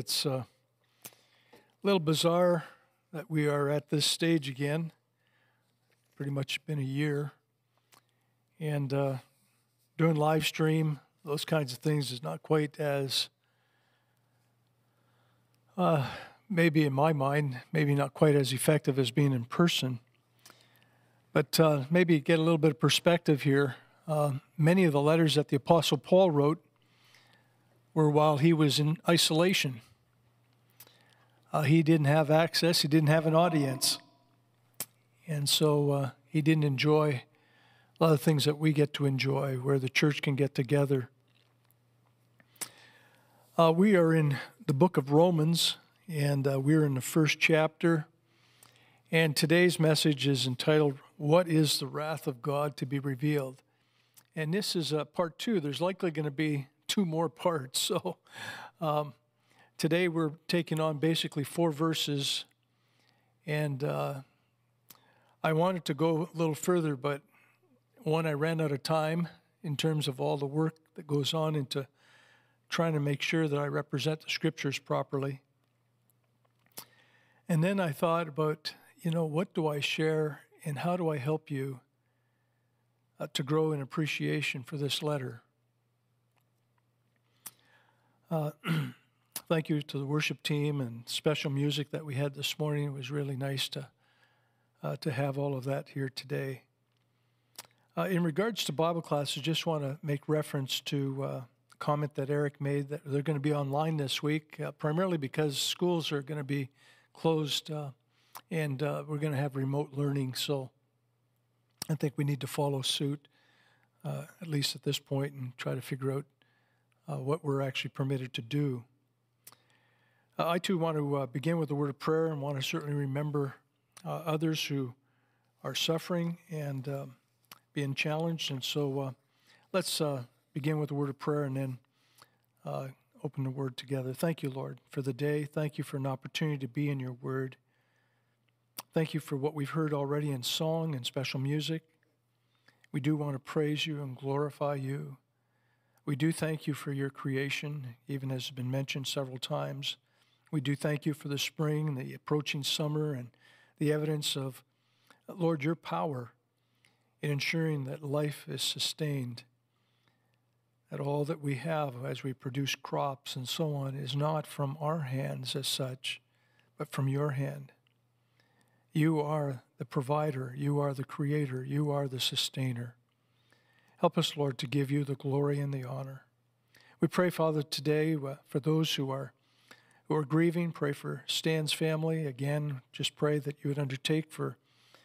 It's a little bizarre that we are at this stage again. Pretty much been a year. And doing live stream, those kinds of things is not quite as, maybe in my mind, maybe not quite as effective as being in person. But maybe get a little bit of perspective here. Many of the letters that the Apostle Paul wrote were while he was in isolation. He didn't have access, he didn't have an audience. And so he didn't enjoy a lot of things that we get to enjoy, where the church can get together. We are in the book of Romans, and we're in the first chapter. And today's message is entitled, "What is the Wrath of God to be Revealed?" And this is part 2. There's likely going to be 2 more parts. So today we're taking on basically 4 verses. And I wanted to go a little further, but I ran out of time in terms of all the work that goes on into trying to make sure that I represent the scriptures properly. And then I thought about, what do I share and how do I help you to grow in appreciation for this letter? Thank you to the worship team and special music that we had this morning. It was really nice to have all of that here today. In regards to Bible classes, I just want to make reference to a comment that Eric made that they're going to be online this week, primarily because schools are going to be closed and we're going to have remote learning. So I think we need to follow suit, at least at this point, and try to figure out what we're actually permitted to do. I too want to begin with a word of prayer and want to certainly remember others who are suffering and being challenged. And so let's begin with a word of prayer and then open the word together. Thank you, Lord, for the day. Thank you for an opportunity to be in your word. Thank you for what we've heard already in song and special music. We do want to praise you and glorify you. We do thank you for your creation, even as has been mentioned several times. We do thank you for the spring, the approaching summer, and the evidence of, Lord, your power in ensuring that life is sustained, that all that we have as we produce crops and so on is not from our hands as such, but from your hand. You are the provider, you are the creator, you are the sustainer. Help us, Lord, to give you the glory and the honor. We pray, Father, today for those who are grieving. Pray for Stan's family. Again, just pray that you would undertake for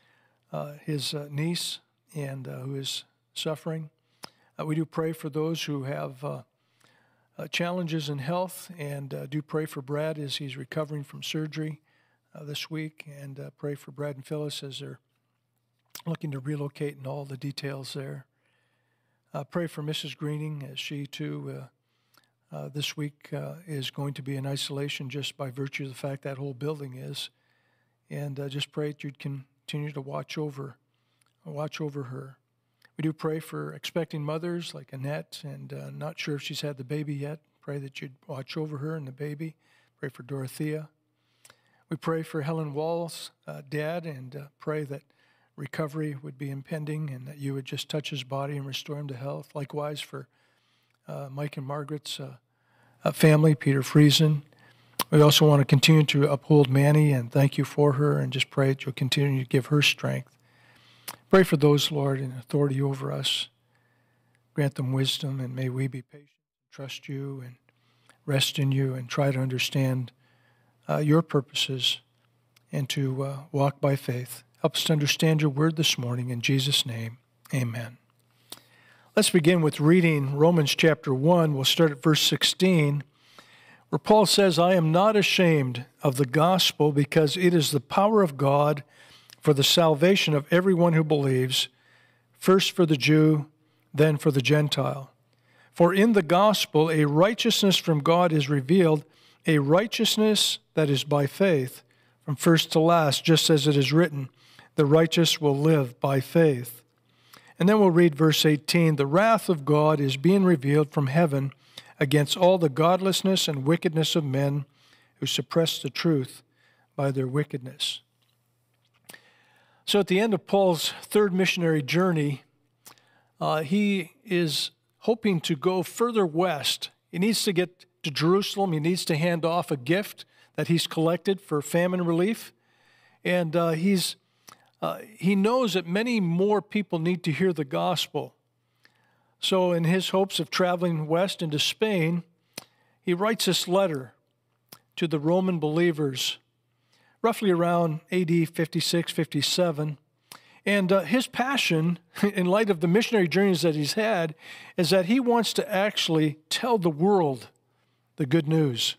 his niece and who is suffering. We do pray for those who have challenges in health, and do pray for Brad as he's recovering from surgery this week, and pray for Brad and Phyllis as they're looking to relocate and all the details there. Pray for Mrs. Greening as she too this week is going to be in isolation just by virtue of the fact that whole building is, and just pray that you'd continue to watch over her. We do pray for expecting mothers like Annette, and not sure if she's had the baby yet. Pray that you'd watch over her and the baby. Pray for Dorothea. We pray for Helen Wall's dad, and pray that recovery would be impending and that you would just touch his body and restore him to health. Likewise for Mike and Margaret's family, Peter Friesen. We also want to continue to uphold Manny and thank you for her, and just pray that you'll continue to give her strength. Pray for those, Lord, in authority over us. Grant them wisdom, and may we be patient, trust you, and rest in you, and try to understand your purposes and to walk by faith. Help us to understand your word this morning. In Jesus' name, amen. Let's begin with reading Romans chapter 1. We'll start at verse 16, where Paul says, "I am not ashamed of the gospel, because it is the power of God for the salvation of everyone who believes, first for the Jew, then for the Gentile. For in the gospel a righteousness from God is revealed, a righteousness that is by faith, from first to last, just as it is written, the righteous will live by faith." And then we'll read verse 18, "The wrath of God is being revealed from heaven against all the godlessness and wickedness of men who suppress the truth by their wickedness. So at the end of Paul's third missionary journey, he is hoping to go further west. He needs to get to Jerusalem. He needs to hand off a gift that he's collected for famine relief. And he knows that many more people need to hear the gospel. So in his hopes of traveling west into Spain, he writes this letter to the Roman believers, roughly around AD 56, 57. And his passion, in light of the missionary journeys that he's had, is that he wants to actually tell the world the good news.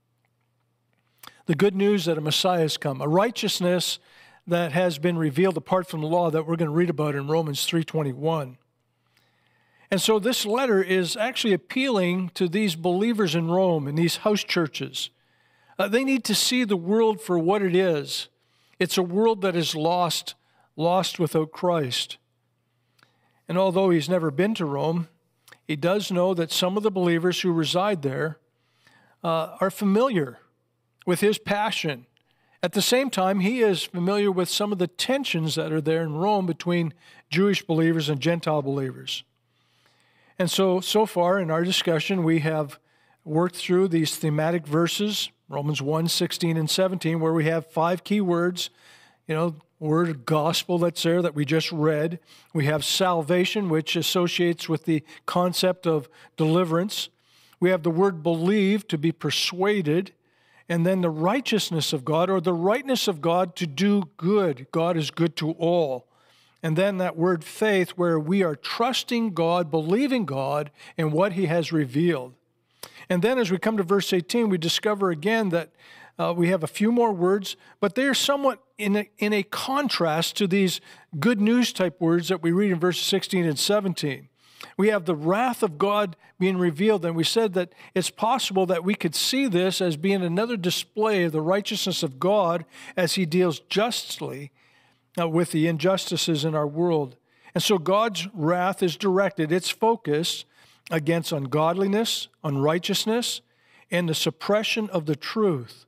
The good news that a Messiah has come, a righteousness that has been revealed apart from the law that we're going to read about in Romans 3:21. And so this letter is actually appealing to these believers in Rome, in these house churches. They need to see the world for what it is. It's a world that is lost without Christ. And although he's never been to Rome, he does know that some of the believers who reside there are familiar with his passion. At the same time, he is familiar with some of the tensions that are there in Rome between Jewish believers and Gentile believers. And so far in our discussion, we have worked through these thematic verses, Romans 1, 16, and 17, where we have 5 key words, word gospel that's there that we just read. We have salvation, which associates with the concept of deliverance. We have the word believe, to be persuaded, and then the righteousness of God, or the rightness of God to do good. God is good to all. And then that word faith, where we are trusting God, believing God in what he has revealed. And then as we come to verse 18, we discover again that we have a few more words, but they are somewhat in a contrast to these good news type words that we read in verses 16 and 17. We have the wrath of God being revealed, and we said that it's possible that we could see this as being another display of the righteousness of God as he deals justly with the injustices in our world. And so God's wrath is directed, its focus, against ungodliness, unrighteousness, and the suppression of the truth.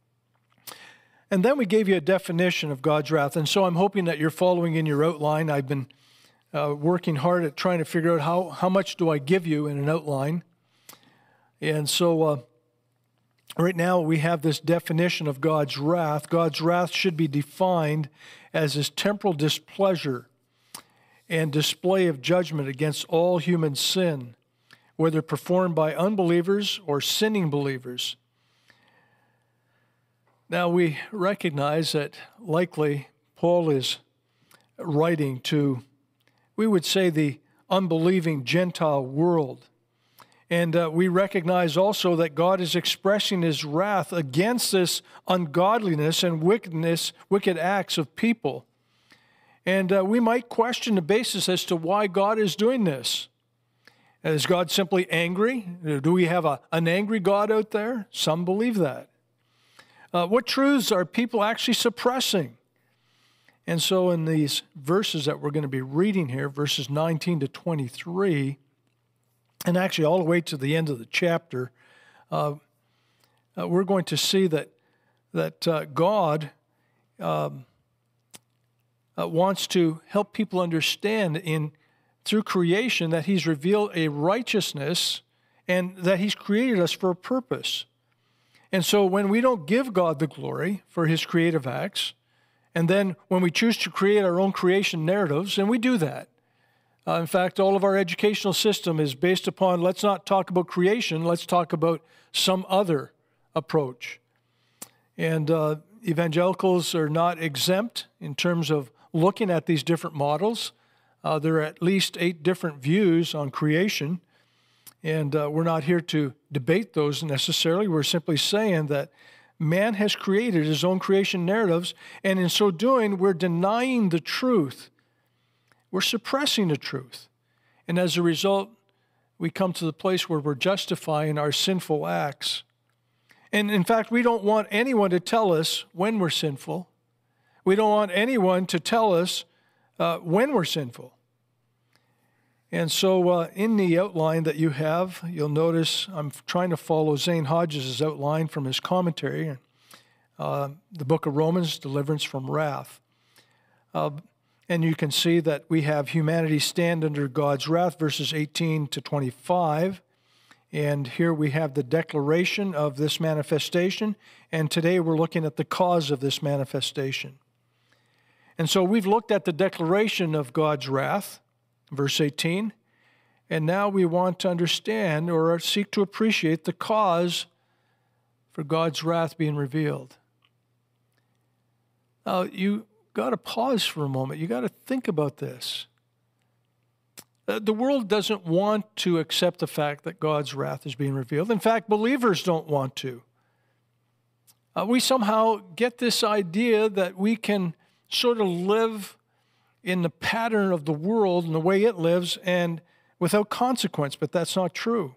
And then we gave you a definition of God's wrath. And so I'm hoping that you're following in your outline. I've been working hard at trying to figure out how much do I give you in an outline. And so right now we have this definition of God's wrath. God's wrath should be defined as his temporal displeasure and display of judgment against all human sin, whether performed by unbelievers or sinning believers. Now we recognize that likely Paul is writing to, we would say, the unbelieving Gentile world. And we recognize also that God is expressing his wrath against this ungodliness and wicked acts of people. And we might question the basis as to why God is doing this. Is God simply angry? Do we have an angry God out there? Some believe that. What truths are people actually suppressing? And so in these verses that we're going to be reading here, verses 19 to 23, and actually all the way to the end of the chapter, we're going to see that God wants to help people understand through creation that he's revealed a righteousness and that he's created us for a purpose. And so when we don't give God the glory for his creative acts, and then when we choose to create our own creation narratives, and we do that. In fact, all of our educational system is based upon, let's not talk about creation, let's talk about some other approach. And evangelicals are not exempt in terms of looking at these different models. There are at least 8 different views on creation, and we're not here to debate those necessarily. We're simply saying that man has created his own creation narratives, and in so doing, we're denying the truth. We're suppressing the truth. And as a result, we come to the place where we're justifying our sinful acts. And in fact, we don't want anyone to tell us when we're sinful. We don't want anyone to tell us when we're sinful. And so in the outline that you have, you'll notice I'm trying to follow Zane Hodges' outline from his commentary, the book of Romans, Deliverance from Wrath. And you can see that we have humanity stand under God's wrath, verses 18 to 25. And here we have the declaration of this manifestation. And today we're looking at the cause of this manifestation. And so we've looked at the declaration of God's wrath, verse 18. And now we want to understand or seek to appreciate the cause for God's wrath being revealed. Now, you got to pause for a moment. You got to think about this. The world doesn't want to accept the fact that God's wrath is being revealed. In fact, believers don't want to. We somehow get this idea that we can sort of live in the pattern of the world and the way it lives and without consequence, but that's not true.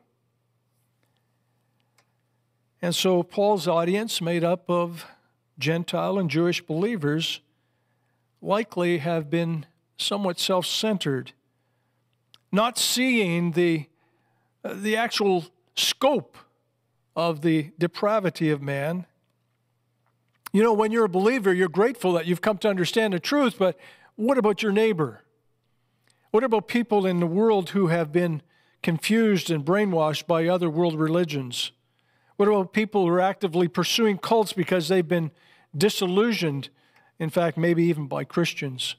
And so Paul's audience, made up of Gentile and Jewish believers, likely have been somewhat self-centered, not seeing the actual scope of the depravity of man. You know, when you're a believer, you're grateful that you've come to understand the truth, but what about your neighbor? What about people in the world who have been confused and brainwashed by other world religions? What about people who are actively pursuing cults because they've been disillusioned, in fact, maybe even by Christians?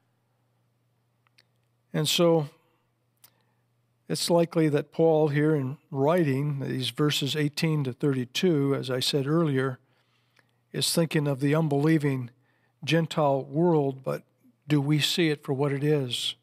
And so it's likely that Paul here in writing these verses 18 to 32, as I said earlier, is thinking of the unbelieving Gentile world, but do we see it for what it is?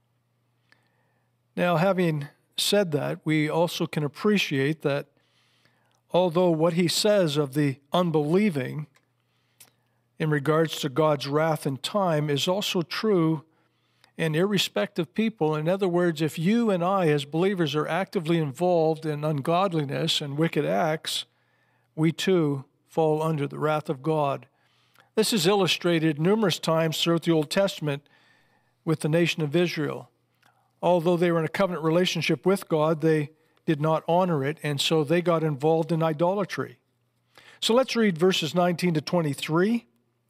Now, having said that, we also can appreciate that although what he says of the unbelieving in regards to God's wrath and time is also true in irrespective people. In other words, if you and I as believers are actively involved in ungodliness and wicked acts, we too fall under the wrath of God. This is illustrated numerous times throughout the Old Testament with the nation of Israel. Although they were in a covenant relationship with God, they did not honor it, and so they got involved in idolatry. So let's read verses 19 to 23.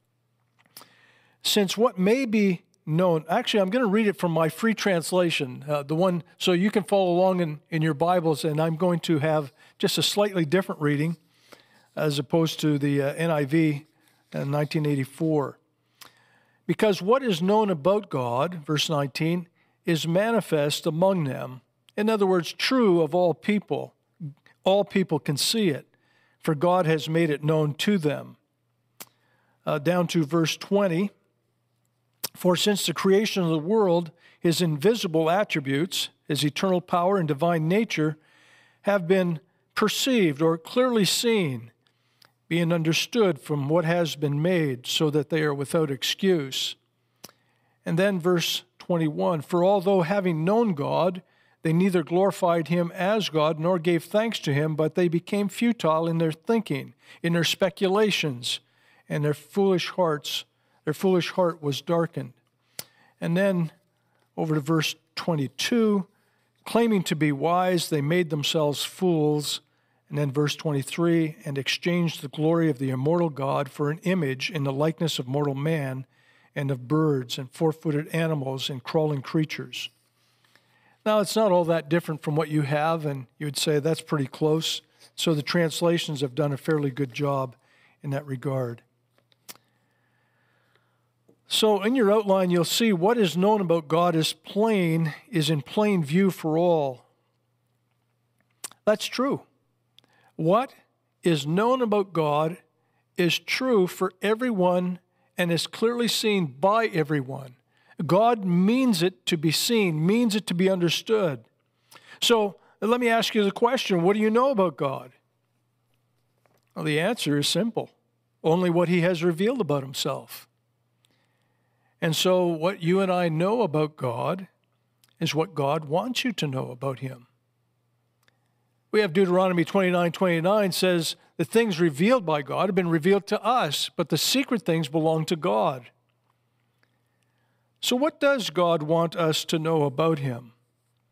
Since what may be known, actually I'm going to read it from my free translation, the one so you can follow along in your Bibles, and I'm going to have just a slightly different reading as opposed to the NIV in 1984. Because what is known about God, verse 19, is manifest among them. In other words, true of all people. All people can see it, for God has made it known to them. Down to verse 20. For since the creation of the world, his invisible attributes, his eternal power and divine nature, have been perceived or clearly seen, being understood from what has been made, so that they are without excuse. And then verse 21, for although having known God, they neither glorified him as God nor gave thanks to him, but they became futile in their thinking, in their speculations, and their foolish heart was darkened. And then over to verse 22, claiming to be wise, they made themselves fools. And then verse 23, and exchanged the glory of the immortal God for an image in the likeness of mortal man, and of birds and four-footed animals and crawling creatures. Now, it's not all that different from what you have, and you would say that's pretty close. So the translations have done a fairly good job in that regard. So in your outline, you'll see what is known about God is in plain view for all. That's true. What is known about God is true for everyone and is clearly seen by everyone. God means it to be seen, means it to be understood. So let me ask you the question, what do you know about God? Well, the answer is simple. Only what he has revealed about himself. And so what you and I know about God is what God wants you to know about him. We have Deuteronomy 29:29 says, the things revealed by God have been revealed to us, but the secret things belong to God. So what does God want us to know about him?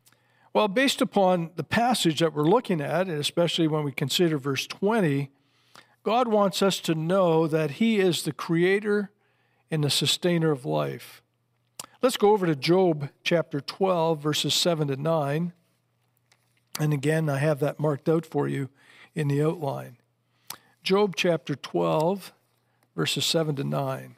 Well, based upon the passage that we're looking at, and especially when we consider verse 20, God wants us to know that He is the creator and the sustainer of life. Let's go over to Job chapter 12, verses 7 to 9. And again, I have that marked out for you in the outline. Job chapter 12, verses 7 to 9.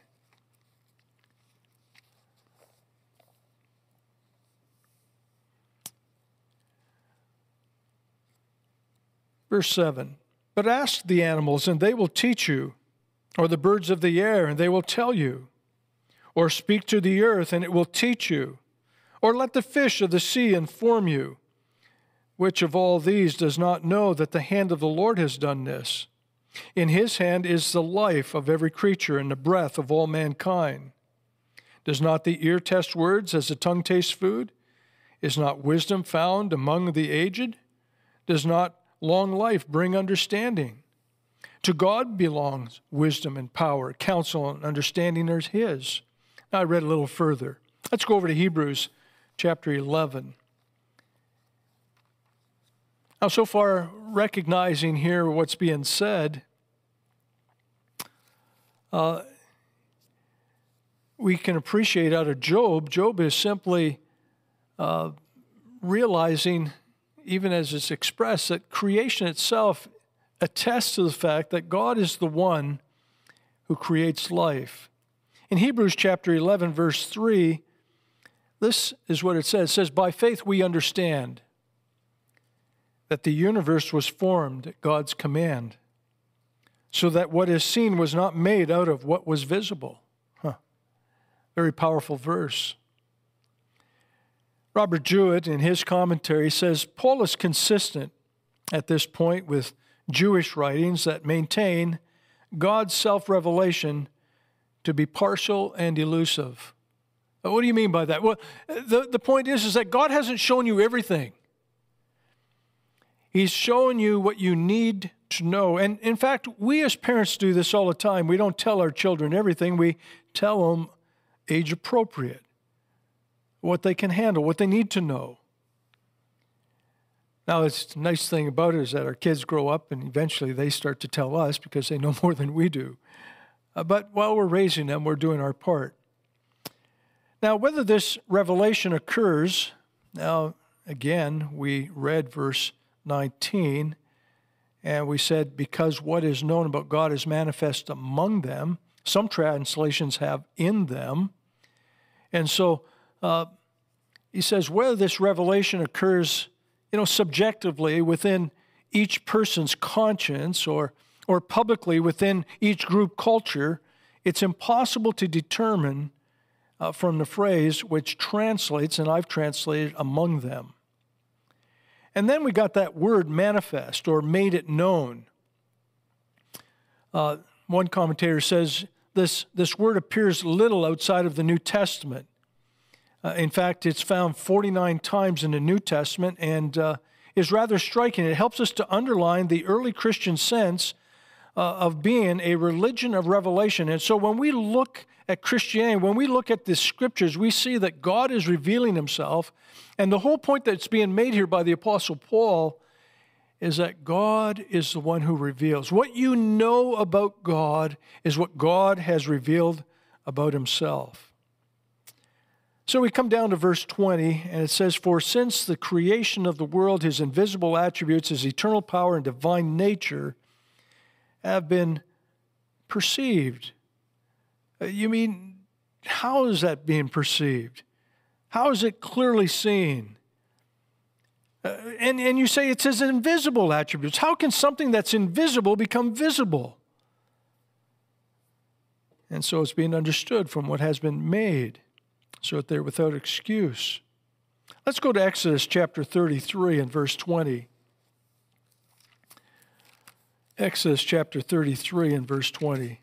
Verse 7, but ask the animals, and they will teach you, or the birds of the air, and they will tell you, or speak to the earth, and it will teach you, or let the fish of the sea inform you. Which of all these does not know that the hand of the Lord has done this? In His hand is the life of every creature and the breath of all mankind. Does not the ear test words as the tongue tastes food? Is not wisdom found among the aged? Does not long life bring understanding? To God belongs wisdom and power, counsel and understanding are His. Now I read a little further. Let's go over to Hebrews chapter 11. Now, so far, recognizing here what's being said, we can appreciate out of Job. Job is simply realizing, even as it's expressed, that creation itself attests to the fact that God is the one who creates life. In Hebrews chapter 11, verse 3, this is what it says. It says, by faith we understand that the universe was formed at God's command, so that what is seen was not made out of what was visible. Very powerful verse. Robert Jewett, in his commentary, says, Paul is consistent at this point with Jewish writings that maintain God's self-revelation to be partial and elusive. What do you mean by that? Well, the point is that God hasn't shown you everything. He's showing you what you need to know. And in fact, we as parents do this all the time. We don't tell our children everything. We tell them age appropriate, what they can handle, what they need to know. Now, the nice thing about it is that our kids grow up and eventually they start to tell us because they know more than we do. But while we're raising them, we're doing our part. Now, whether this revelation occurs, now, again, we read verse 19, and we said, because what is known about God is manifest among them. Some translations have in them. And so he says, whether this revelation occurs, subjectively within each person's conscience or publicly within each group culture, it's impossible to determine from the phrase which translates, and I've translated, among them. And then we got that word manifest or made it known. One commentator says this word appears little outside of the New Testament. In fact, it's found 49 times in the New Testament and is rather striking. It helps us to underline the early Christian sense of being a religion of revelation. And so when we look at Christianity, when we look at the Scriptures, we see that God is revealing Himself. And the whole point that's being made here by the Apostle Paul is that God is the one who reveals. What you know about God is what God has revealed about Himself. So we come down to verse 20, and it says, for since the creation of the world, His invisible attributes, His eternal power and divine nature have been perceived. You mean, how is that being perceived? How is it clearly seen? And you say it says invisible attributes. How can something that's invisible become visible? And so it's being understood from what has been made, so that they're without excuse. Let's go to Exodus chapter 33 and verse 20. Exodus chapter 33 and verse 20.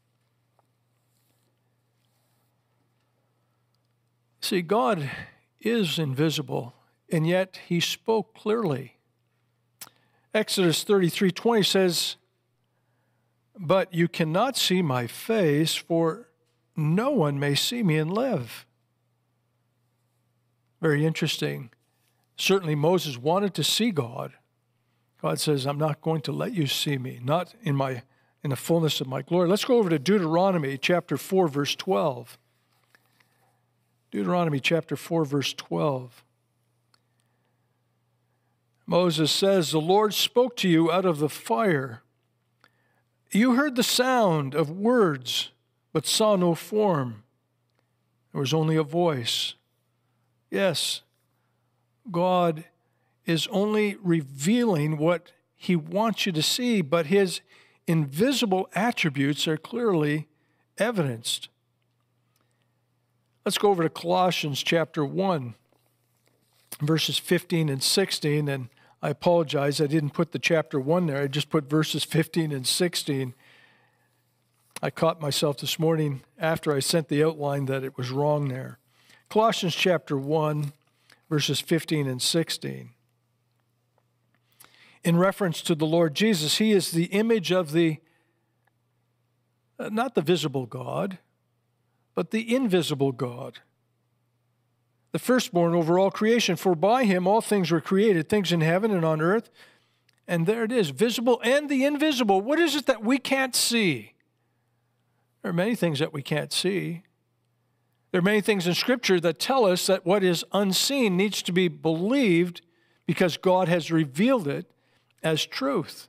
See, God is invisible, and yet He spoke clearly. Exodus 33:20 says, but you cannot see my face, for no one may see me and live. Very interesting. Certainly Moses wanted to see God. God says, I'm not going to let you see me, not in the fullness of my glory. Let's go over to Deuteronomy chapter 4, verse 12. Deuteronomy chapter 4, verse 12. Moses says, the Lord spoke to you out of the fire. You heard the sound of words, but saw no form. There was only a voice. Yes, God is only revealing what he wants you to see, but his invisible attributes are clearly evidenced. Let's go over to Colossians chapter 1, verses 15 and 16, and I apologize, I didn't put the chapter 1 there, I just put verses 15 and 16. I caught myself this morning after I sent the outline that it was wrong there. Colossians chapter 1, verses 15 and 16. In reference to the Lord Jesus, he is the image of the, not the visible God, but the invisible God, the firstborn over all creation. For by him all things were created, things in heaven and on earth. And there it is, visible and the invisible. What is it that we can't see? There are many things that we can't see. There are many things in Scripture that tell us that what is unseen needs to be believed because God has revealed it as truth.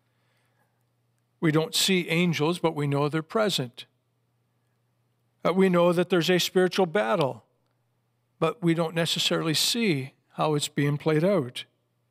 We don't see angels, but we know they're present. We know that there's a spiritual battle, but we don't necessarily see how it's being played out.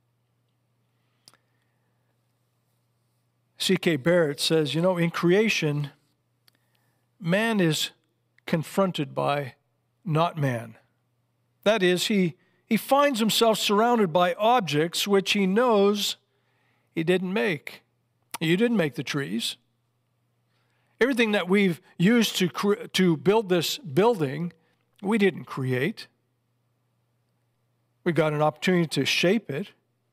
C.K. Barrett says, in creation, man is confronted by not man. That is, he finds himself surrounded by objects which he knows he didn't make. You didn't make the trees. Everything that we've used to build this building, we didn't create. We got an opportunity to shape it.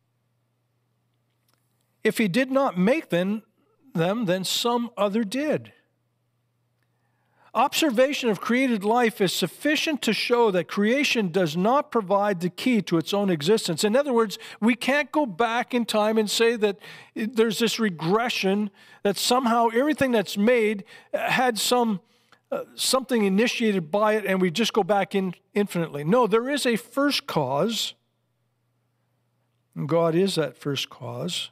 If he did not make them, then some other did. Observation of created life is sufficient to show that creation does not provide the key to its own existence. In other words, we can't go back in time and say that there's this regression, that somehow everything that's made had something initiated by it and we just go back in infinitely. No, there is a first cause, and God is that first cause.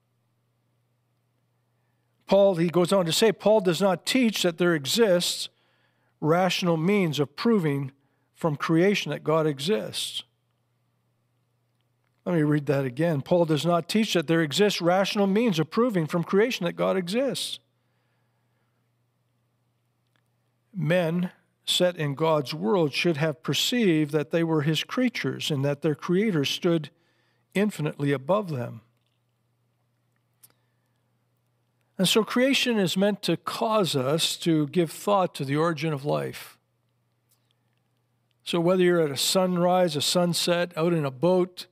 He goes on to say, Paul does not teach that there exists rational means of proving from creation that God exists. Let me read that again. Paul does not teach that there exists rational means of proving from creation that God exists. Men set in God's world should have perceived that they were his creatures and that their creator stood infinitely above them. And so creation is meant to cause us to give thought to the origin of life. So whether you're at a sunrise, a sunset, out in a boat,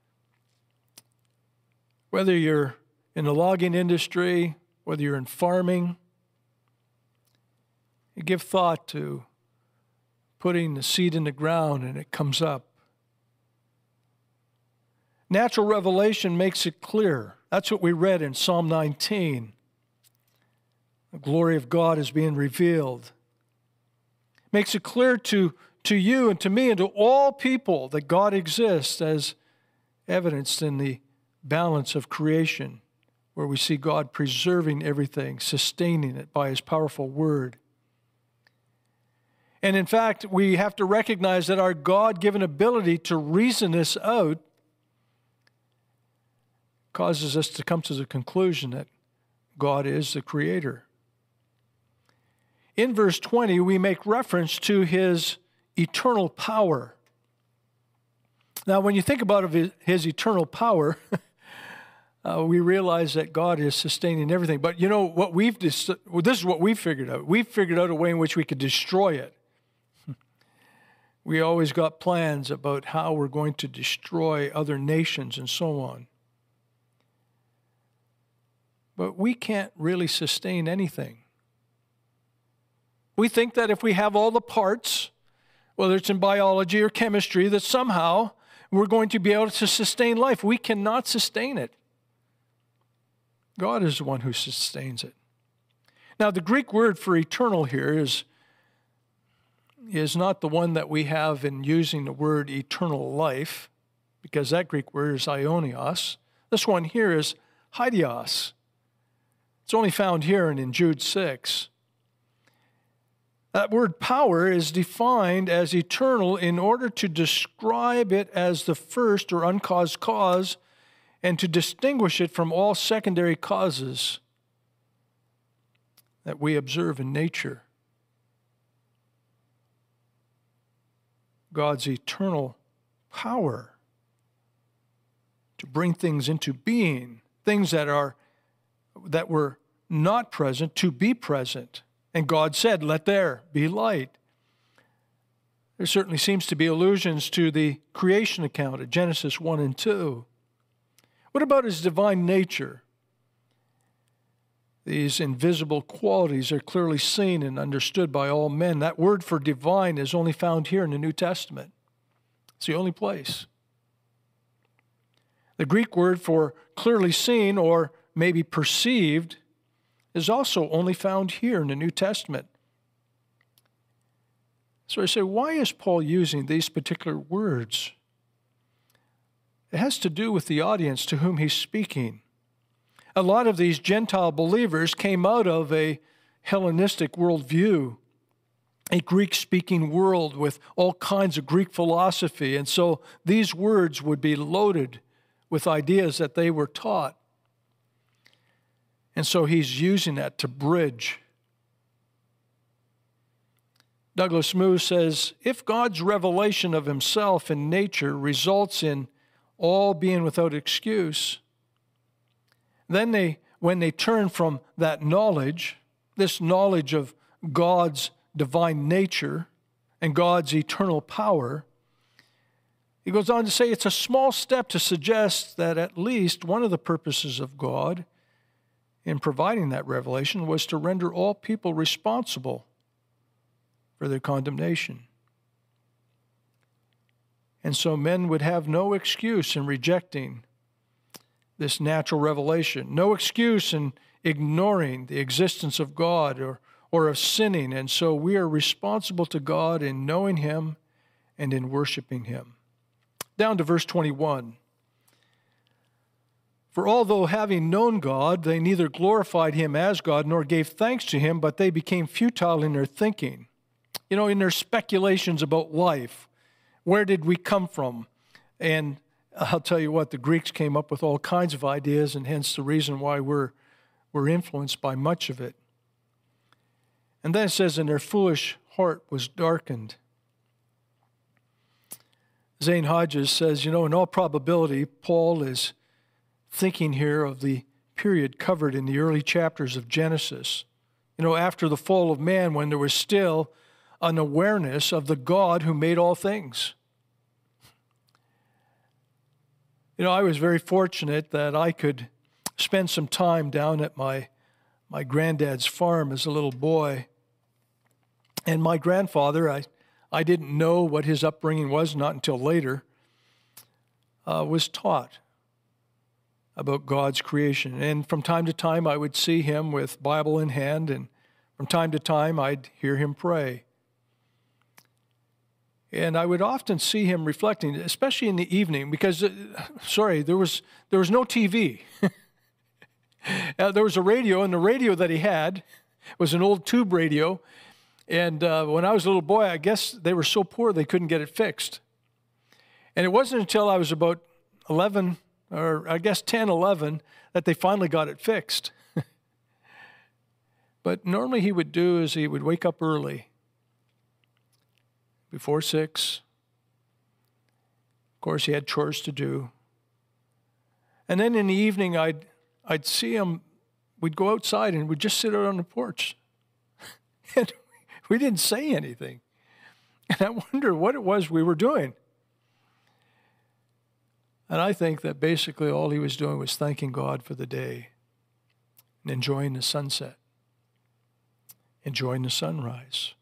whether you're in the logging industry, whether you're in farming, you give thought to putting the seed in the ground and it comes up. Natural revelation makes it clear. That's what we read in Psalm 19. The glory of God is being revealed. Makes it clear to you and to me and to all people that God exists as evidenced in the balance of creation, where we see God preserving everything, sustaining it by his powerful word. And in fact, we have to recognize that our God-given ability to reason this out causes us to come to the conclusion that God is the creator. In verse 20, we make reference to his eternal power. Now, when you think about his eternal power, we realize that God is sustaining everything. But this is what we've figured out. We've figured out a way in which we could destroy it. We always got plans about how we're going to destroy other nations and so on. But we can't really sustain anything. We think that if we have all the parts, whether it's in biology or chemistry, that somehow we're going to be able to sustain life. We cannot sustain it. God is the one who sustains it. Now, the Greek word for eternal here is not the one that we have in using the word eternal life, because that Greek word is aionios. This one here is hagios. It's only found here and in Jude 6. That word power is defined as eternal in order to describe it as the first or uncaused cause and to distinguish it from all secondary causes that we observe in nature. God's eternal power to bring things into being, things that were not present to be present. And God said, "Let there be light." There certainly seems to be allusions to the creation account of Genesis 1 and 2. What about his divine nature? These invisible qualities are clearly seen and understood by all men. That word for divine is only found here in the New Testament. It's the only place. The Greek word for clearly seen or maybe perceived is also only found here in the New Testament. So I say, why is Paul using these particular words? It has to do with the audience to whom he's speaking. A lot of these Gentile believers came out of a Hellenistic worldview, a Greek-speaking world with all kinds of Greek philosophy, and so these words would be loaded with ideas that they were taught. And so he's using that to bridge. Douglas Moo says, if God's revelation of himself in nature results in all being without excuse, then when they turn from that knowledge, this knowledge of God's divine nature and God's eternal power, he goes on to say it's a small step to suggest that at least one of the purposes of God in providing that revelation was to render all people responsible for their condemnation. And so men would have no excuse in rejecting this natural revelation, no excuse in ignoring the existence of God or of sinning. And so we are responsible to God in knowing him and in worshiping him. Down to verse 21. For although having known God, they neither glorified him as God nor gave thanks to him, but they became futile in their thinking. You know, in their speculations about life. Where did we come from? And I'll tell you what, the Greeks came up with all kinds of ideas, and hence the reason why we're influenced by much of it. And then it says, and their foolish heart was darkened. Zane Hodges says, you know, in all probability, Paul is thinking here of the period covered in the early chapters of Genesis. You know, after the fall of man, when there was still an awareness of the God who made all things. You know, I was very fortunate that I could spend some time down at my granddad's farm as a little boy. And my grandfather, I didn't know what his upbringing was, not until later, was taught about God's creation. And from time to time, I would see him with Bible in hand, and from time to time, I'd hear him pray. And I would often see him reflecting, especially in the evening, because, there was no TV. There was a radio, and the radio that he had was an old tube radio. And when I was a little boy, I guess they were so poor they couldn't get it fixed. And it wasn't until I was about 11, or I guess 10, 11, that they finally got it fixed. But normally he would do is he would wake up early, before 6. Of course, he had chores to do. And then in the evening, I'd see him, we'd go outside and we'd just sit out on the porch. And we didn't say anything. And I wonder what it was we were doing. And I think that basically all he was doing was thanking God for the day and enjoying the sunset, enjoying the sunrise.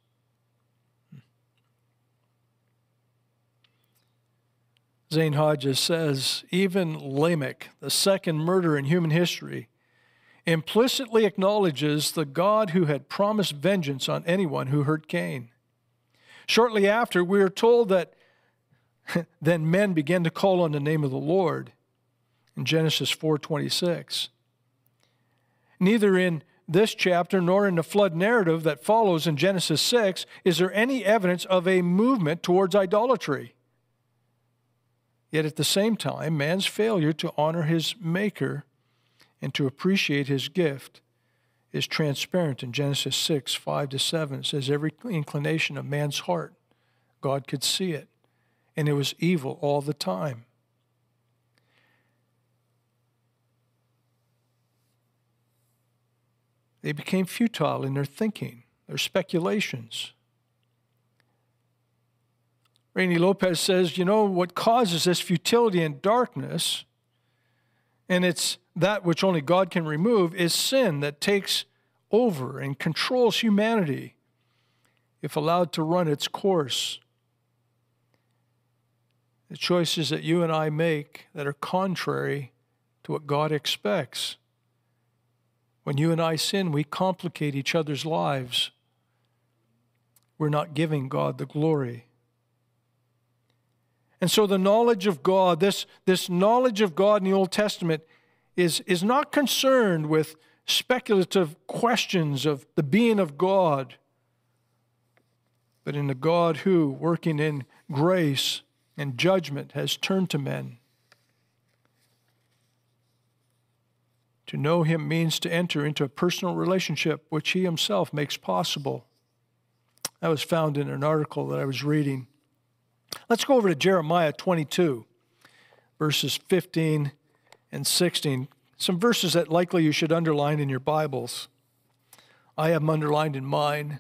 Zane Hodges says, even Lamech, the second murderer in human history, implicitly acknowledges the God who had promised vengeance on anyone who hurt Cain. Shortly after, we are told that then men began to call on the name of the Lord in Genesis 4:26. Neither in this chapter nor in the flood narrative that follows in Genesis 6 is there any evidence of a movement towards idolatry. Yet at the same time, man's failure to honor his Maker and to appreciate his gift is transparent in Genesis 6, 5-7. It says, every inclination of man's heart, God could see it, and it was evil all the time. They became futile in their thinking, their speculations. Rainey Lopez says, you know, what causes this futility and darkness, and it's that which only God can remove, is sin that takes over and controls humanity if allowed to run its course. The choices that you and I make that are contrary to what God expects. When you and I sin, we complicate each other's lives. We're not giving God the glory. And so the knowledge of God, this knowledge of God in the Old Testament is not concerned with speculative questions of the being of God, but in the God who, working in grace and judgment, has turned to men. To know him means to enter into a personal relationship which he himself makes possible. That was found in an article that I was reading. Let's go over to Jeremiah 22, verses 15 and 16. Some verses that likely you should underline in your Bibles. I have them underlined in mine.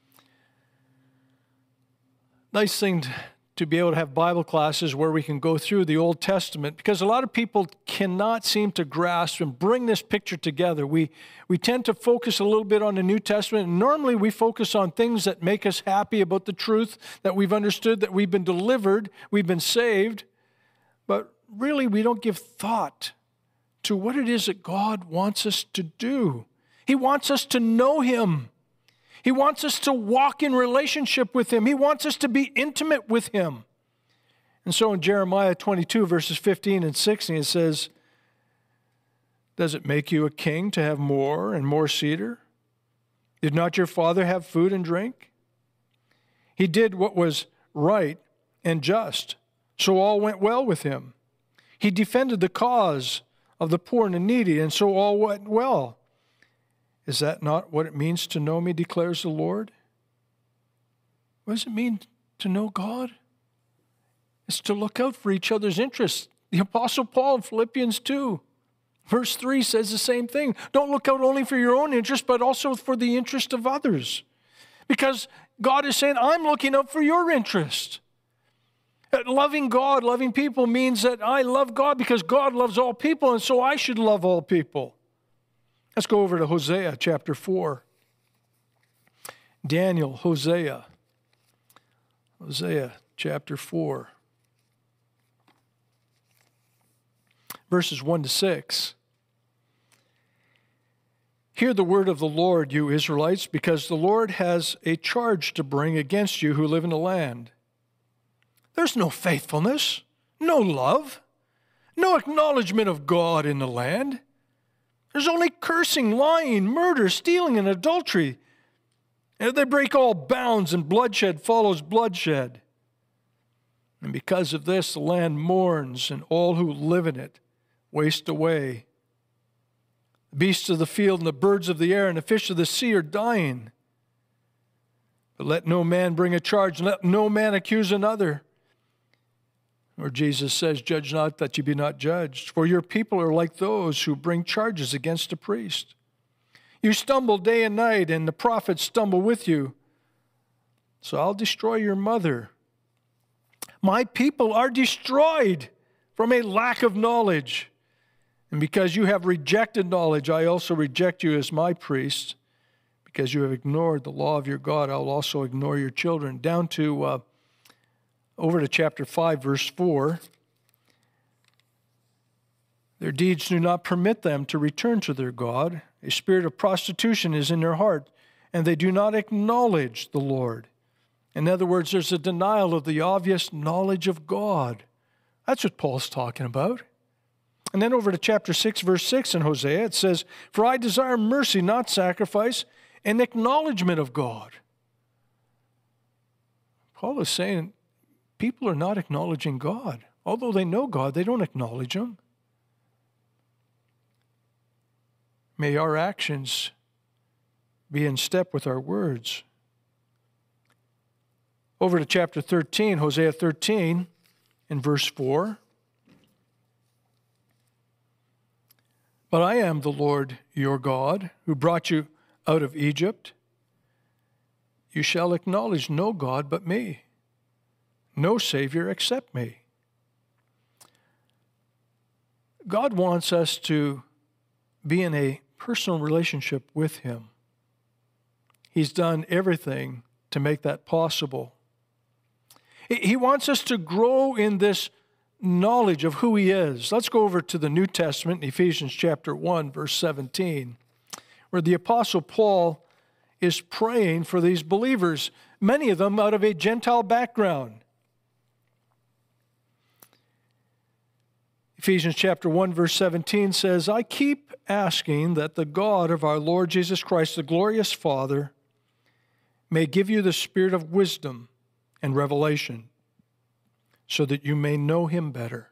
Nice thing to be able to have Bible classes where we can go through the Old Testament, because a lot of people cannot seem to grasp and bring this picture together. We tend to focus a little bit on the New Testament, and normally we focus on things that make us happy about the truth, that we've understood, that we've been delivered, we've been saved, but really we don't give thought to what it is that God wants us to do. He wants us to know him. He wants us to walk in relationship with him. He wants us to be intimate with him. And so in Jeremiah 22, verses 15 and 16, it says, does it make you a king to have more and more cedar? Did not your father have food and drink? He did what was right and just, so all went well with him. He defended the cause of the poor and the needy, and so all went well. Is that not what it means to know me, declares the Lord? What does it mean to know God? It's to look out for each other's interests. The Apostle Paul in Philippians 2, verse 3 says the same thing. Don't look out only for your own interest, but also for the interest of others. Because God is saying, I'm looking out for your interest. Loving God, loving people means that I love God because God loves all people, and so I should love all people. Let's go over to Hosea chapter 4. Daniel, Hosea chapter 4. Verses 1-6. Hear the word of the Lord, you Israelites, because the Lord has a charge to bring against you who live in the land. There's no faithfulness, no love, no acknowledgement of God in the land. There's only cursing, lying, murder, stealing, and adultery. And they break all bounds, and bloodshed follows bloodshed. And because of this, the land mourns, and all who live in it waste away. The beasts of the field and the birds of the air and the fish of the sea are dying. But let no man bring a charge, and let no man accuse another. Or Jesus says, judge not that you be not judged, for your people are like those who bring charges against a priest. You stumble day and night, and the prophets stumble with you. So I'll destroy your mother. My people are destroyed from a lack of knowledge. And because you have rejected knowledge, I also reject you as my priest. Because you have ignored the law of your God, I'll also ignore your children. Down to over to chapter 5, verse 4. Their deeds do not permit them to return to their God. A spirit of prostitution is in their heart, and they do not acknowledge the Lord. In other words, there's a denial of the obvious knowledge of God. That's what Paul's talking about. And then over to chapter 6, verse 6 in Hosea, it says, "For I desire mercy, not sacrifice, and acknowledgement of God." Paul is saying people are not acknowledging God. Although they know God, they don't acknowledge Him. May our actions be in step with our words. Over to chapter 13, Hosea 13, in verse 4. "But I am the Lord your God, who brought you out of Egypt. You shall acknowledge no God but me, no Savior except me." God wants us to be in a personal relationship with Him. He's done everything to make that possible. He wants us to grow in this knowledge of who He is. Let's go over to the New Testament, in Ephesians chapter 1, verse 17, where the Apostle Paul is praying for these believers, many of them out of a Gentile background. Ephesians chapter 1, verse 17 says, "I keep asking that the God of our Lord Jesus Christ, the glorious Father, may give you the spirit of wisdom and revelation, so that you may know Him better."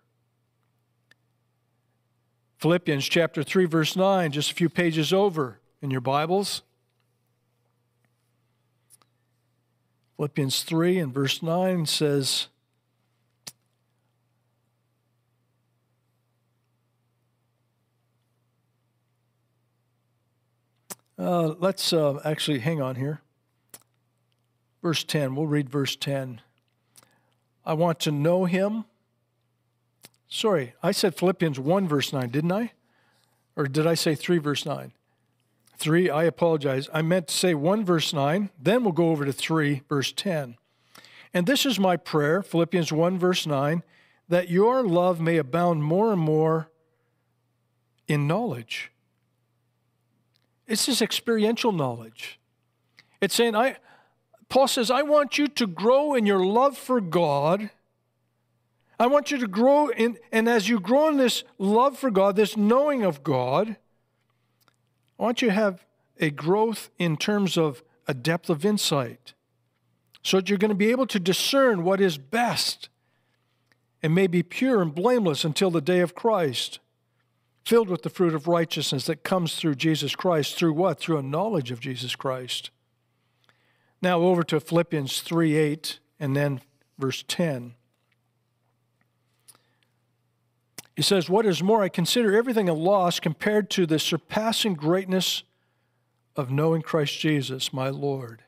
Philippians chapter 3, verse 9, just a few pages over in your Bibles. Philippians 3 and verse 9 says, let's actually hang on here. Verse 10, we'll read verse 10. "I want to know Him." Sorry, I said Philippians 1, verse 9, didn't I? Or did I say 3, verse 9? 3, I apologize. I meant to say 1, verse 9. Then we'll go over to 3, verse 10. "And this is my prayer," Philippians 1, verse 9, "that your love may abound more and more in knowledge." It's this experiential knowledge. It's saying, Paul says, I want you to grow in your love for God. I want you to grow in, and as you grow in this love for God, this knowing of God, I want you to have a growth in terms of a depth of insight, so that you're going to be able to discern what is best and may be pure and blameless until the day of Christ, filled with the fruit of righteousness that comes through Jesus Christ. Through what? Through a knowledge of Jesus Christ. Now over to Philippians 3:8 and then verse 10. He says, "What is more, I consider everything a loss compared to the surpassing greatness of knowing Christ Jesus, my Lord,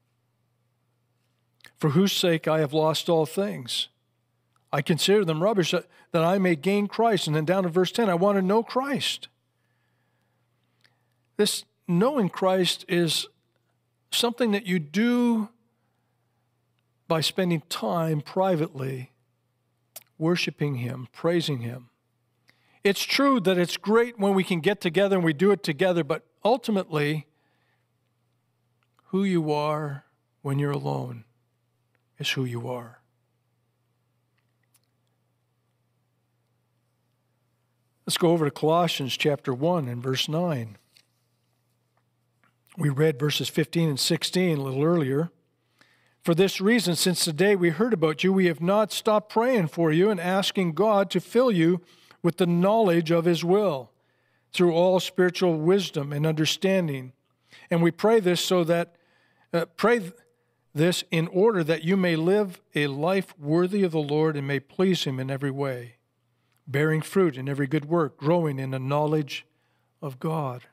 for whose sake I have lost all things. I consider them rubbish that I may gain Christ." And then down to verse 10, I want to know Christ. This knowing Christ is something that you do by spending time privately worshiping Him, praising Him. It's true that it's great when we can get together and we do it together, but ultimately, who you are when you're alone is who you are. Let's go over to Colossians chapter 1 and verse 9. We read verses 15 and 16 a little earlier. "For this reason, since the day we heard about you, we have not stopped praying for you and asking God to fill you with the knowledge of His will, through all spiritual wisdom and understanding. And we pray this in order that you may live a life worthy of the Lord and may please Him in every way, bearing fruit in every good work, growing in the knowledge of God."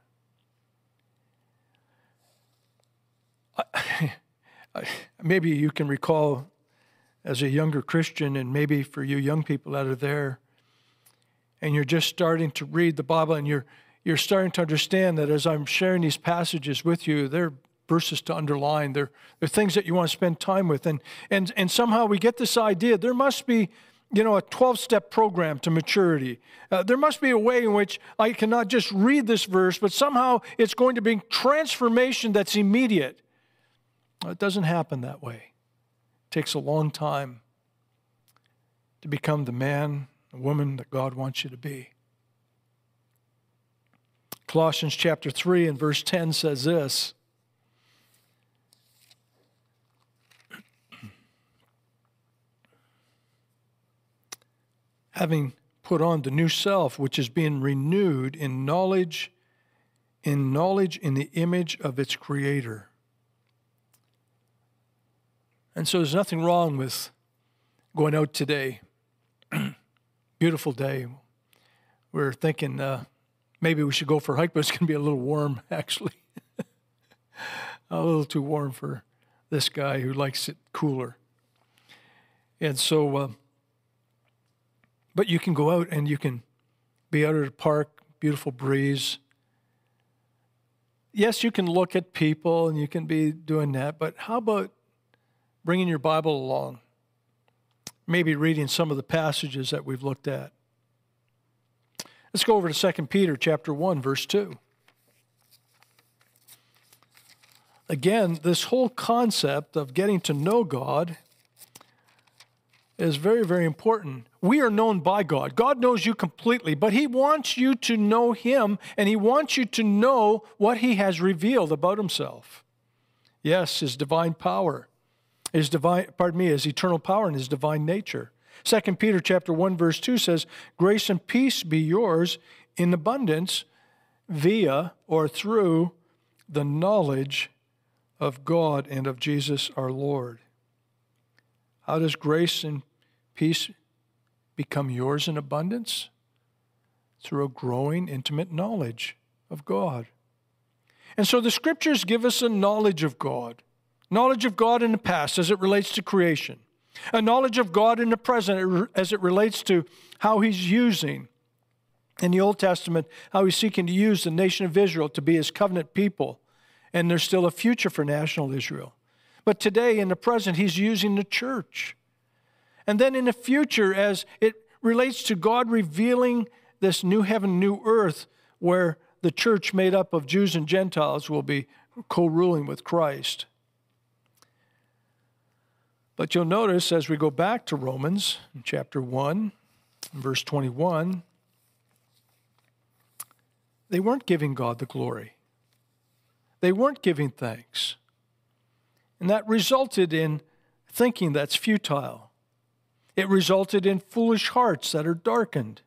Maybe you can recall as a younger Christian, and maybe for you young people that are there, and you're just starting to read the Bible, and you're starting to understand that as I'm sharing these passages with you, they're verses to underline. They're things that you want to spend time with. And somehow we get this idea, there must be a 12-step program to maturity. There must be a way in which I cannot just read this verse, but somehow it's going to bring transformation that's immediate. It doesn't happen that way. It takes a long time to become the man, the woman that God wants you to be. Colossians chapter 3 and verse 10 says this, having put on the new self, which is being renewed in knowledge in the image of its creator. And so there's nothing wrong with going out today. Beautiful day. We're thinking maybe we should go for a hike, but it's going to be a little warm, actually. A little too warm for this guy who likes it cooler. And so, but you can go out and you can be out at the park, beautiful breeze. Yes, you can look at people and you can be doing that, but how about bringing your Bible along? Maybe reading some of the passages that we've looked at. Let's go over to 2 Peter chapter 1, verse 2. Again, this whole concept of getting to know God is very, very important. We are known by God. God knows you completely, but He wants you to know Him, and He wants you to know what He has revealed about Himself. Yes, His divine power, His eternal power and His divine nature. 2 Peter chapter 1, verse 2 says, grace and peace be yours in abundance via or through the knowledge of God and of Jesus our Lord. How does grace and peace become yours in abundance? Through a growing, intimate knowledge of God. And so the Scriptures give us a knowledge of God. Knowledge of God in the past as it relates to creation. A knowledge of God in the present as it relates to how He's using, in the Old Testament, how He's seeking to use the nation of Israel to be His covenant people. And there's still a future for national Israel. But today, in the present, He's using the church. And then in the future, as it relates to God revealing this new heaven, new earth, where the church made up of Jews and Gentiles will be co-ruling with Christ. But you'll notice as we go back to Romans chapter 1, verse 21, they weren't giving God the glory. They weren't giving thanks. And that resulted in thinking that's futile. It resulted in foolish hearts that are darkened.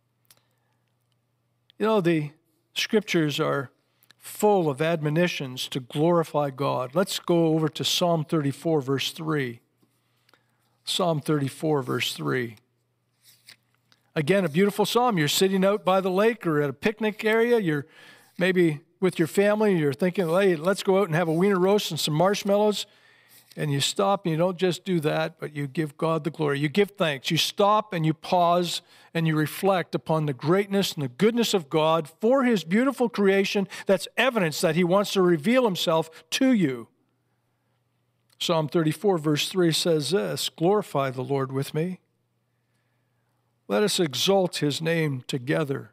You know, the Scriptures are full of admonitions to glorify God. Let's go over to Psalm 34, verse 3. Psalm 34, verse 3. Again, a beautiful psalm. You're sitting out by the lake or at a picnic area. You're maybe with your family. You're thinking, hey, let's go out and have a wiener roast and some marshmallows. And you stop, and you don't just do that, but you give God the glory. You give thanks. You stop and you pause and you reflect upon the greatness and the goodness of God for His beautiful creation. That's evidence that He wants to reveal Himself to you. Psalm 34, verse 3 says this, glorify the Lord with me. Let us exalt His name together.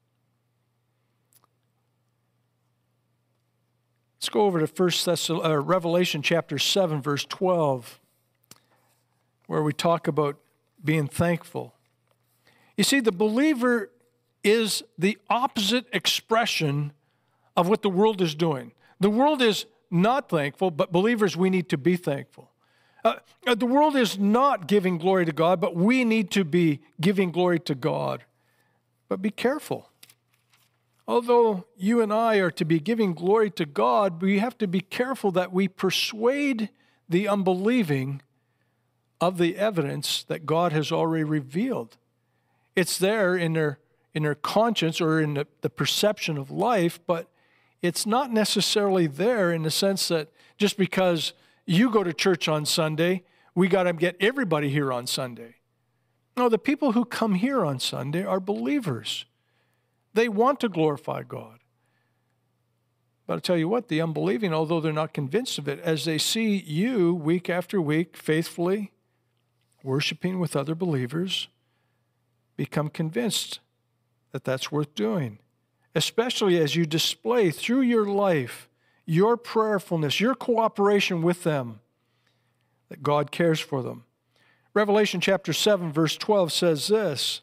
Let's go over to Revelation chapter 7, verse 12, where we talk about being thankful. You see, the believer is the opposite expression of what the world is doing. The world is not thankful, but believers, we need to be thankful. The world is not giving glory to God, but we need to be giving glory to God. But be careful. Although you and I are to be giving glory to God, we have to be careful that we persuade the unbelieving of the evidence that God has already revealed. It's there in their conscience or in the perception of life, but it's not necessarily there in the sense that just because you go to church on Sunday, we got to get everybody here on Sunday. No, the people who come here on Sunday are believers. They want to glorify God. But I'll tell you what, the unbelieving, although they're not convinced of it, as they see you week after week faithfully worshiping with other believers, become convinced that that's worth doing, especially as you display through your life your prayerfulness, your cooperation with them, that God cares for them. Revelation chapter 7, verse 12 says this,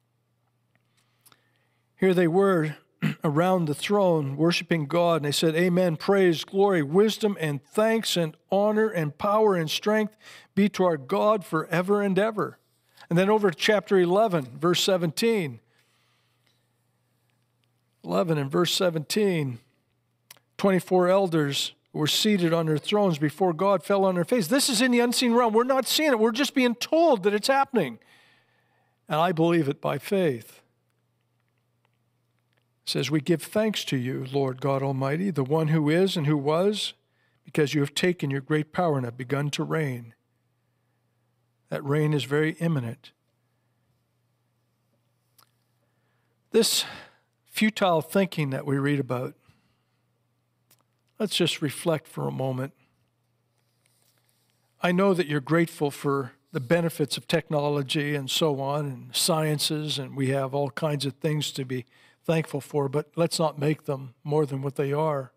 here they were around the throne worshiping God, and they said, Amen, praise, glory, wisdom, and thanks, and honor, and power, and strength be to our God forever and ever. And then over to chapter 11, verse 17. 11 and verse 17, 24 elders were seated on their thrones before God, fell on their face. This is in the unseen realm. We're not seeing it. We're just being told that it's happening. And I believe it by faith. It says, we give thanks to you, Lord God Almighty, the one who is and who was, because you have taken your great power and have begun to reign. That reign is very imminent. This futile thinking that we read about, let's just reflect for a moment. I know that you're grateful for the benefits of technology and so on, and sciences, and we have all kinds of things to be thankful for, but let's not make them more than what they are.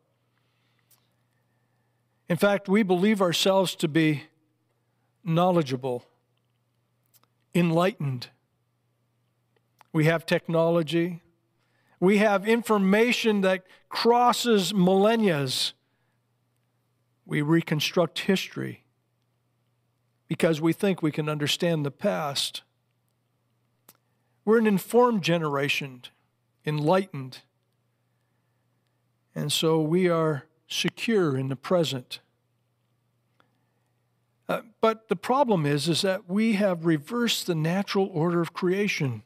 In fact, we believe ourselves to be knowledgeable, enlightened. We have technology. We have information that crosses millennia. We reconstruct history because we think we can understand the past. We're an informed generation, enlightened. And so we are secure in the present. But the problem is that we have reversed the natural order of creation.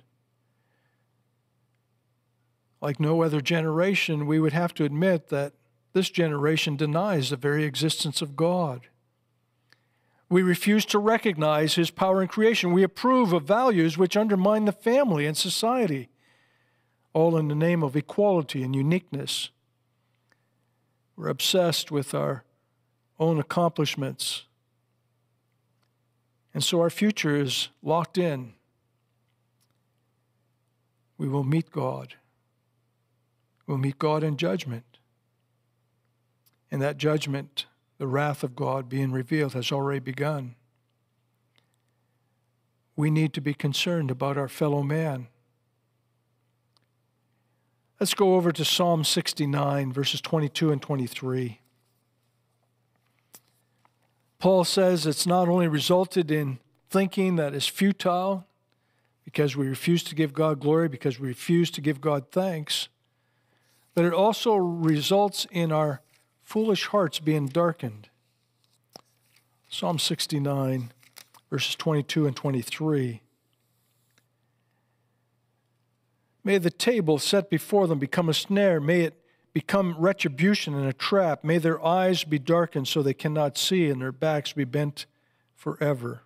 Like no other generation, we would have to admit that this generation denies the very existence of God. We refuse to recognize his power in creation. We approve of values which undermine the family and society, all in the name of equality and uniqueness. We're obsessed with our own accomplishments. And so our future is locked in. We will meet God. We'll meet God in judgment. And that judgment, the wrath of God being revealed, has already begun. We need to be concerned about our fellow man. Let's go over to Psalm 69, verses 22 and 23. Paul says it's not only resulted in thinking that is futile, because we refuse to give God glory, because we refuse to give God thanks, but it also results in our foolish hearts being darkened. Psalm 69, verses 22 and 23. May the table set before them become a snare. May it become retribution and a trap. May their eyes be darkened so they cannot see, and their backs be bent forever.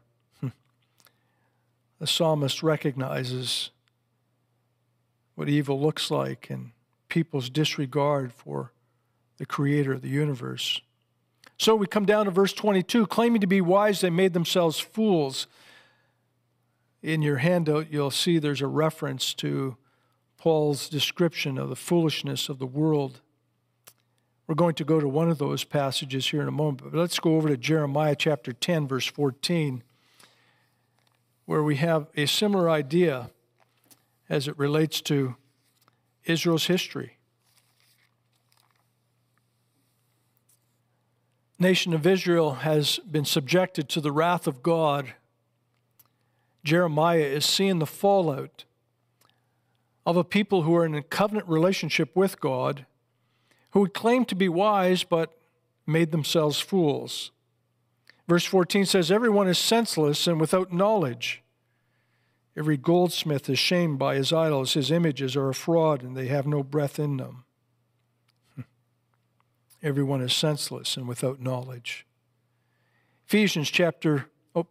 The psalmist recognizes what evil looks like and people's disregard for the creator of the universe. So we come down to verse 22. Claiming to be wise, they made themselves fools. In your handout, you'll see there's a reference to Paul's description of the foolishness of the world. We're going to go to one of those passages here in a moment, but let's go over to Jeremiah chapter 10, verse 14, where we have a similar idea as it relates to Israel's history. The nation of Israel has been subjected to the wrath of God. Jeremiah is seeing the fallout of a people who are in a covenant relationship with God, who would claim to be wise but made themselves fools. Verse 14 says, everyone is senseless and without knowledge. Every goldsmith is shamed by his idols. His images are a fraud, and they have no breath in them. Everyone is senseless and without knowledge. Ephesians chapter,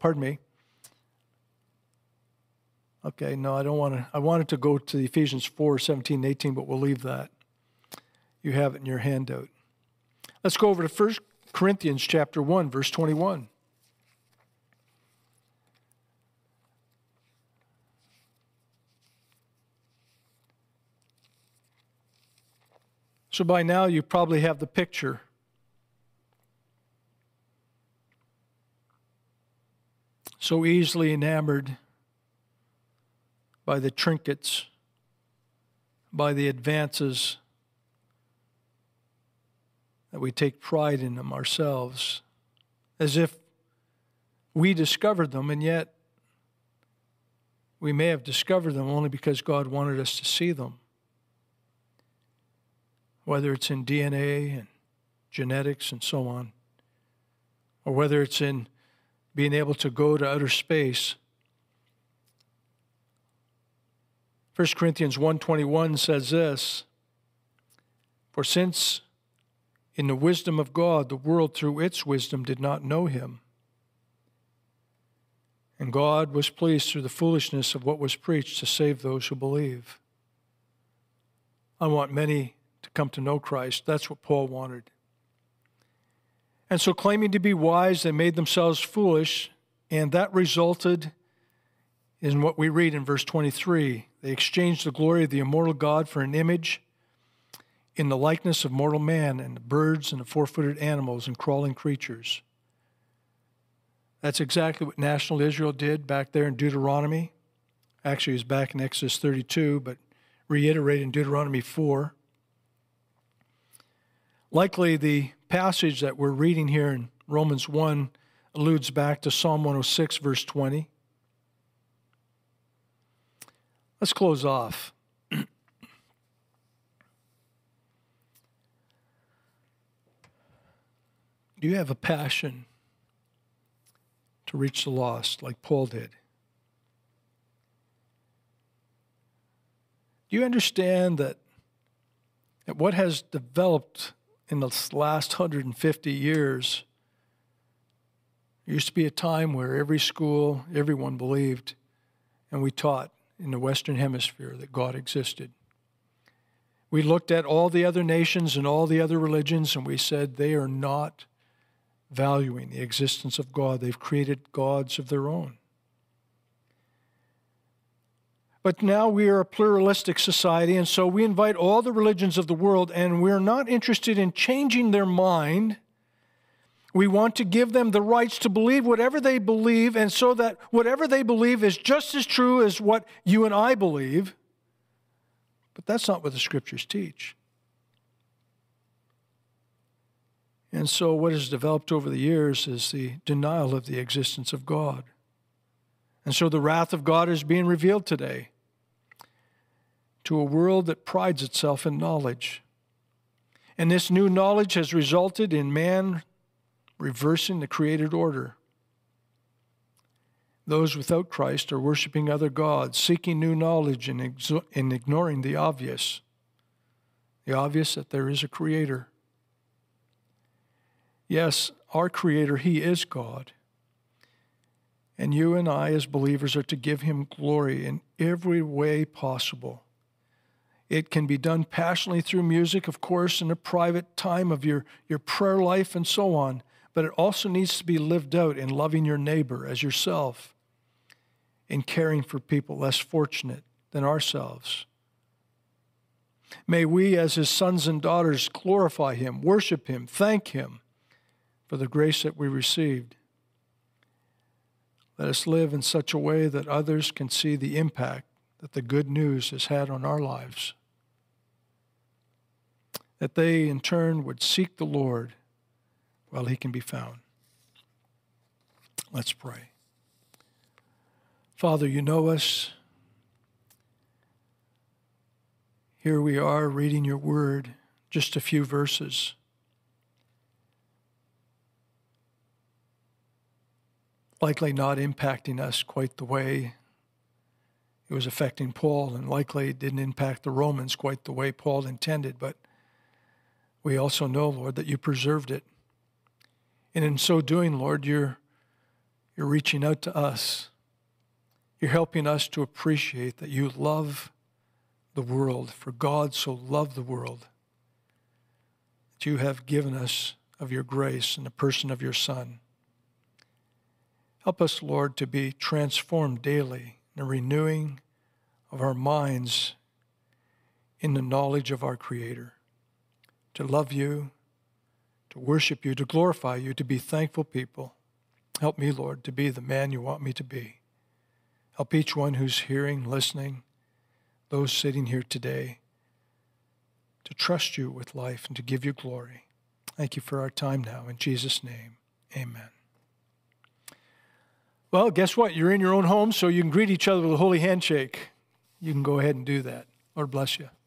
Okay, no, I don't want to. I wanted to go to Ephesians 4, 17, 18, but we'll leave that. You have it in your handout. Let's go over to 1 Corinthians chapter 1, verse 21. So by now you probably have the picture. So easily enamored by the trinkets, by the advances, that we take pride in them ourselves, as if we discovered them, and yet we may have discovered them only because God wanted us to see them. Whether it's in DNA and genetics and so on, or whether it's in being able to go to outer space. 1 Corinthians 1:21 says this, "For since in the wisdom of God, the world through its wisdom did not know him, and God was pleased through the foolishness of what was preached to save those who believe." I want many to come to know Christ. That's what Paul wanted. And so claiming to be wise, they made themselves foolish, and that resulted in what we read in verse 23. They exchanged the glory of the immortal God for an image in the likeness of mortal man and the birds and the four-footed animals and crawling creatures. That's exactly what national Israel did back there in Deuteronomy. Actually, it was back in Exodus 32, but reiterated in Deuteronomy 4. Likely the passage that we're reading here in Romans 1 alludes back to Psalm 106, verse 20. Let's close off. Do you have a passion to reach the lost like Paul did? Do you understand that what has developed in the last 150 years, there used to be a time where every school, everyone believed, and we taught in the Western Hemisphere that God existed. We looked at all the other nations and all the other religions, and we said they are not valuing the existence of God. They've created gods of their own. But now we are a pluralistic society, and so we invite all the religions of the world, and we're not interested in changing their mind. We want to give them the rights to believe whatever they believe, and so that whatever they believe is just as true as what you and I believe. But that's not what the Scriptures teach. And so what has developed over the years is the denial of the existence of God. And so the wrath of God is being revealed today to a world that prides itself in knowledge. And this new knowledge has resulted in man reversing the created order. Those without Christ are worshiping other gods, seeking new knowledge and ignoring the obvious that there is a Creator. Yes, our Creator, He is God. And you and I, as believers, are to give Him glory in every way possible. It can be done passionately through music, of course, in a private time of your prayer life and so on. But it also needs to be lived out in loving your neighbor as yourself, in caring for people less fortunate than ourselves. May we, as His sons and daughters, glorify Him, worship Him, thank Him for the grace that we received. Let us live in such a way that others can see the impact that the good news has had on our lives. That they, in turn, would seek the Lord while He can be found. Let's pray. Father, you know us. Here we are reading your word, just a few verses. Likely not impacting us quite the way it was affecting Paul, and likely it didn't impact the Romans quite the way Paul intended, but we also know, Lord, that you preserved it. And in so doing, Lord, you're reaching out to us. You're helping us to appreciate that you love the world, for God so loved the world that you have given us of your grace in the person of your Son. Help us, Lord, to be transformed daily in the renewing of our minds in the knowledge of our Creator. to love you, to worship you, to glorify you, to be thankful people. Help me, Lord, to be the man you want me to be. Help each one who's hearing, listening, those sitting here today, to trust you with life and to give you glory. Thank you for our time now. In Jesus' name, amen. Well, guess what? You're in your own home, so you can greet each other with a holy handshake. You can go ahead and do that. Lord bless you.